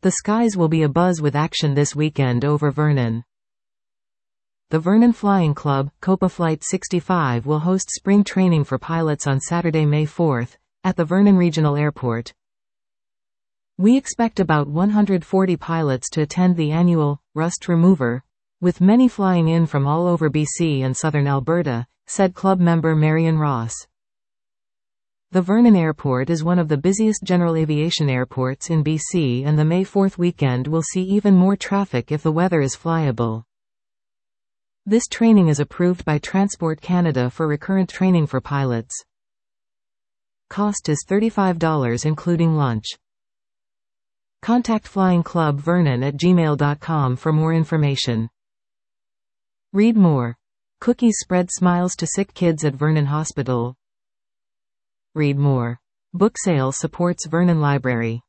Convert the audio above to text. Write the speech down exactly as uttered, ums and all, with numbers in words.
The skies will be abuzz with action this weekend over Vernon. The Vernon Flying Club, Copa Flight sixty-five, will host spring training for pilots on Saturday, May fourth, at the Vernon Regional Airport. We expect about one hundred forty pilots to attend the annual Rust Remover, with many flying in from all over B C and southern Alberta, said club member Marion Ross. The Vernon Airport is one of the busiest general aviation airports in B C, and the May fourth weekend will see even more traffic if the weather is flyable. This training is approved by Transport Canada for recurrent training for pilots. Cost is thirty-five dollars including lunch. Contact Flying Club Vernon at gmail dot com for more information. Read more. Cookies spread smiles to sick kids at Vernon Hospital. Read more. Book sale supports Vernon Library.